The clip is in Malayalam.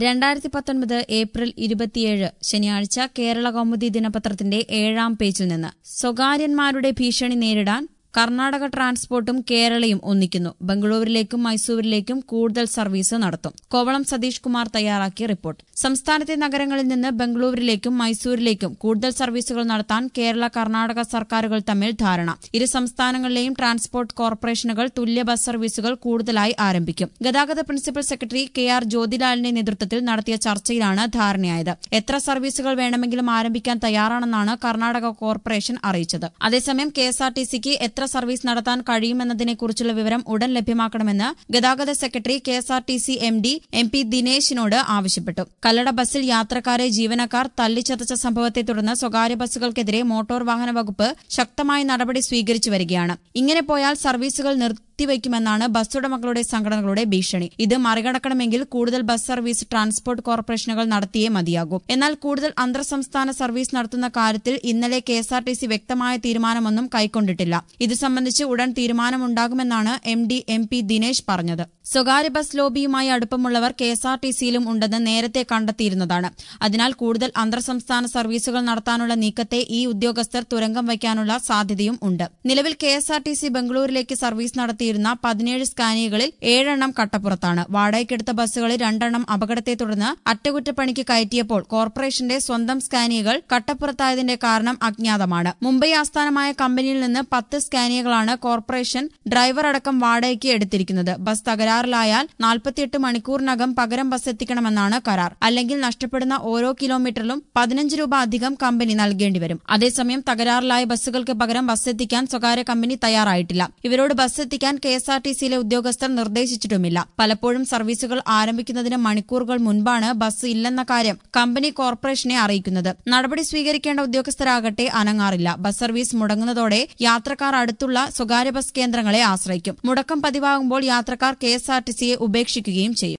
2019 ഏപ്രിൽ 27 ശനിയാഴ്ച കേരള കൗമുദി ദിനപത്രത്തിന്റെ 7-ാം പേജിൽ നിന്ന് സ്വകാര്യന്മാരുടെ ഭീഷണി നേരിടാൻ കർണാടക ട്രാൻസ്പോർട്ടും കേരളയും ഒന്നിക്കുന്നു. ബംഗളൂരുവിലേക്കും മൈസൂരിലേക്കും കൂടുതൽ സർവീസ് നടത്തും. കോവളം സതീഷ് കുമാർ തയ്യാറാക്കിയ റിപ്പോർട്ട്. സംസ്ഥാനത്തെ നഗരങ്ങളിൽ നിന്ന് ബംഗളൂരുവിലേക്കും മൈസൂരിലേക്കും കൂടുതൽ സർവീസുകൾ നടത്താൻ കേരള കർണാടക സർക്കാരുകൾ തമ്മിൽ ധാരണ. ഇരു സംസ്ഥാനങ്ങളിലെയും ട്രാൻസ്പോർട്ട് കോർപ്പറേഷനുകൾ തുല്യ ബസ് സർവീസുകൾ കൂടുതലായി ആരംഭിക്കും. ഗതാഗത പ്രിൻസിപ്പൽ സെക്രട്ടറി KR ജ്യോതിലാലിന്റെ നേതൃത്വത്തിൽ നടത്തിയ ചർച്ചയിലാണ് ധാരണയായത്. എത്ര സർവീസുകൾ വേണമെങ്കിലും ആരംഭിക്കാൻ തയ്യാറാണെന്നാണ് കർണാടക കോർപ്പറേഷൻ അറിയിച്ചത്. അതേസമയം KSRTCക്ക് എത്ര സർവീസ് നടത്താൻ കഴിയുമെന്നതിനെക്കുറിച്ചുള്ള വിവരം ഉടൻ ലഭ്യമാക്കണമെന്ന് ഗതാഗത സെക്രട്ടറി KSRTC MD MP ദിനേശിനോട് ആവശ്യപ്പെട്ടു. കല്ലട ബസ്സിൽ യാത്രക്കാരെ ജീവനക്കാർ തല്ലിച്ചതച്ച സംഭവത്തെ തുടർന്ന് സ്വകാര്യ ബസ്സുകൾക്കെതിരെ മോട്ടോർ വാഹന വകുപ്പ് ശക്തമായ നടപടി സ്വീകരിച്ചു വരികയാണ്. ഇങ്ങനെ പോയാൽ സർവീസുകൾ നിർത്തിവയ്ക്കുമെന്നാണ് ബസ്സുടമകളുടെ സംഘടനകളുടെ ഭീഷണി. ഇത് മറികടക്കണമെങ്കിൽ കൂടുതൽ ബസ് സർവീസ് ട്രാൻസ്പോർട്ട് കോർപ്പറേഷനുകൾ നടത്തിയേ മതിയാകൂ. എന്നാൽ കൂടുതൽ അന്തർ സംസ്ഥാന സർവീസ് നടത്തുന്ന കാര്യത്തിൽ ഇന്നലെ KSRTC വ്യക്തമായ തീരുമാനമൊന്നും കൈക്കൊണ്ടിട്ടില്ല. ഇത് സംബന്ധിച്ച് ഉടൻ തീരുമാനമുണ്ടാകുമെന്നാണ് MD MP ദിനേശ് പറഞ്ഞത്. സ്വകാര്യ ബസ് ലോബിയുമായി അടുപ്പമുള്ളവർ KSRTCയിലും ഉണ്ടെന്ന് നേരത്തെ കണ്ടെത്തിയിരുന്നതാണ്. അതിനാൽ കൂടുതൽ അന്തർ സംസ്ഥാന സർവീസുകൾ നടത്താനുള്ള നീക്കത്തെ ഈ ഉദ്യോഗസ്ഥർ തുരങ്കം വയ്ക്കാനുള്ള സാധ്യതയും ഉണ്ട്. നിലവിൽ KSRTC ബംഗളൂരുവിലേക്ക് സർവീസ് നടത്തിയിരുന്ന 17 സ്കാനിയകളിൽ 7 കട്ടപ്പുറത്താണ്. വാടകയ്ക്കെടുത്ത ബസ്സുകളിൽ 2 അപകടത്തെ തുടർന്ന് അറ്റകുറ്റപ്പണിക്ക് കയറ്റിയപ്പോൾ കോർപ്പറേഷന്റെ സ്വന്തം സ്കാനിയകൾ കട്ടപ്പുറത്തായതിന്റെ കാരണം അജ്ഞാതമാണ്. മുംബൈ ആസ്ഥാനമായ കമ്പനിയിൽ നിന്ന് 10 സ്കാനിയകളാണ് കോർപ്പറേഷൻ ഡ്രൈവർ അടക്കം വാടകയ്ക്ക് എടുത്തിരിക്കുന്നത്. ബസ് തകരാറിലായാൽ 48 മണിക്കൂറിനകം പകരം ബസ് എത്തിക്കണമെന്നാണ് കരാർ. അല്ലെങ്കിൽ നഷ്ടപ്പെടുന്ന ഓരോ കിലോമീറ്ററിലും 15 രൂപ അധികം കമ്പനി നൽകേണ്ടിവരും. അതേസമയം തകരാറിലായ ബസ്സുകൾക്ക് പകരം ബസ് എത്തിക്കാൻ സ്വകാര്യ കമ്പനി തയ്യാറായിട്ടില്ല. ഇവരോട് ബസ് എത്തിക്കാൻ KSRTCയിലെ ഉദ്യോഗസ്ഥർ നിർദ്ദേശിച്ചിട്ടുമില്ല. പലപ്പോഴും സർവീസുകൾ ആരംഭിക്കുന്നതിന് മണിക്കൂറുകൾ മുൻപാണ് ബസ് ഇല്ലെന്ന കാര്യം കമ്പനി കോർപ്പറേഷനെ അറിയിക്കുന്നത്. നടപടി സ്വീകരിക്കേണ്ട ഉദ്യോഗസ്ഥരാകട്ടെ അനങ്ങാറില്ല. ബസ് സർവീസ് മുടങ്ങുന്നതോടെ യാത്രക്കാർ അടുത്തുള്ള സ്വകാര്യ ബസ് കേന്ദ്രങ്ങളെ ആശ്രയിക്കും. മുടക്കം പതിവാകുമ്പോൾ യാത്രക്കാർ KSRTCയെ ഉപേക്ഷിക്കുകയും ചെയ്യും.